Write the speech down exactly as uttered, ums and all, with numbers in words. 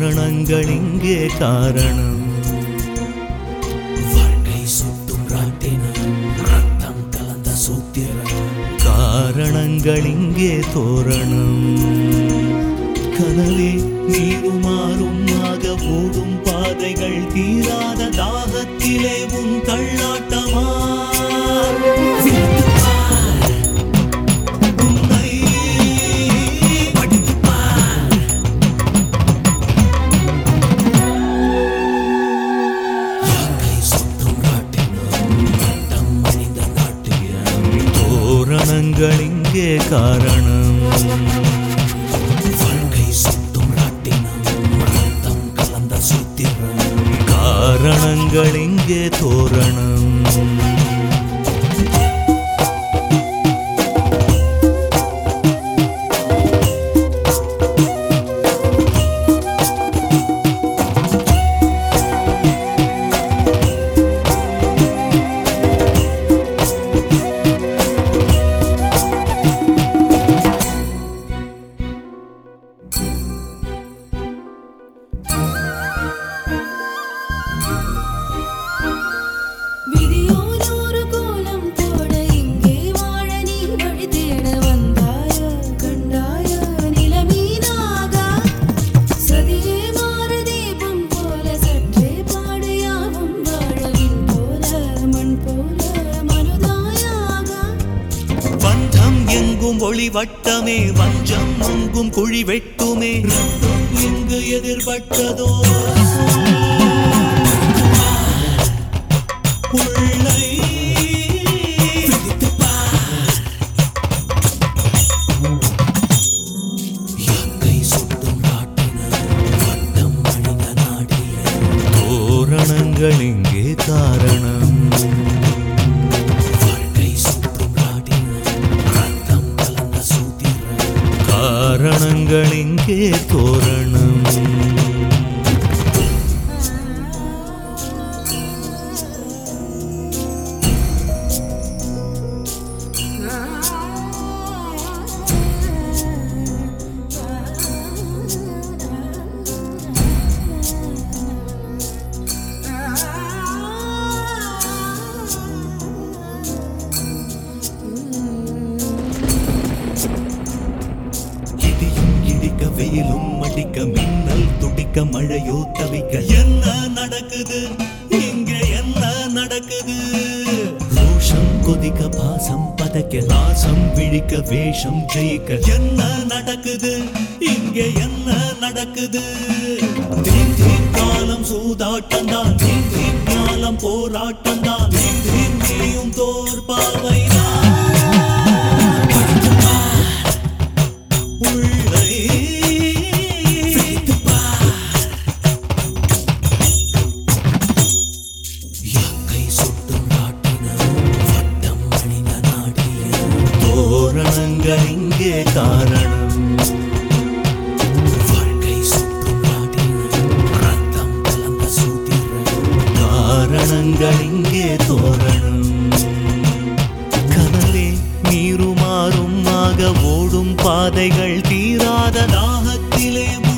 காரணங்கள் இங்கே காரணம். வாழ்க்கை சுட்டும் ராட்டினம் ரத்தம் கலந்த சூத்திரம். காரணங்கள் இங்கே தோரணம். கனவே நீருமாறும் ஆக ஓடும் பாதைகள் தீராத தாகத்திலே உன் தள்ளாட்டமா இங்கே காரணம். வாழ்க்கை சுட்டும் ராட்டினம் ரத்தம் கலந்த சூத்திரம். காரணங்கள் இங்கே தோரணம். ஒளி வட்டமே வஞ்சம் அங்கும் குழி வெட்டுமே. ரத்தம் எங்கு எதிர்பட்டதோ உள்ளை யாக்கை சுட்டும் ராட்டினம் வட்டம் அணிந்த நாடிய. தோரணங்கள் இங்கே காரணம். காரணங்கள் இங்கே தோரணம். வெயிலும் அடிக்க மின்னல் துடிக்க மழையோ தவிக்க என்ன நடக்குது இங்கே என்ன நடக்குது? ரோஷம் கொதிக்க பாசம் பதைக்க நாசம் விழிக்க வேஷம் ஜெயிக்க என்ன நடக்குது இங்கே என்ன நடக்குது? தீன் தீன் காலம் சூதாட்டம்தான், தீன் தீன் காலம் போராட்டம்தான், தீன் தீன் நீயும் தோற்பாவை இங்கே காரணம். வாழ்க்கை சுட்டும் ராட்டினம் ரத்தம் கலந்த சூத்திரம். காரணங்கள் இங்கே தோரணம். கனவே நீருமாறும் ஆக ஓடும் பாதைகள் தீராத தாகத்திலே